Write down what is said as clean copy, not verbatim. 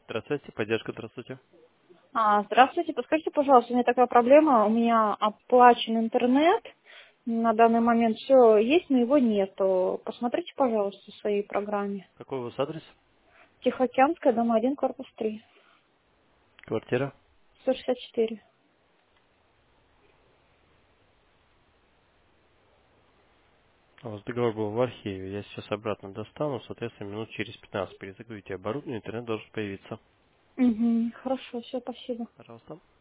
Здравствуйте, поддержка, здравствуйте. Здравствуйте, подскажите, пожалуйста, у меня такая проблема, у меня оплачен интернет, на данный момент все есть, но его нету. Посмотрите, пожалуйста, в своей программе. Какой у вас адрес? Тихоокеанская, дом 1, корпус 3, Квартира? 164. У вас договор был в архиве. Я сейчас обратно достану, соответственно, минут через 15 перезагрузите оборудование, интернет должен появиться. Угу, хорошо, все, спасибо. Пожалуйста.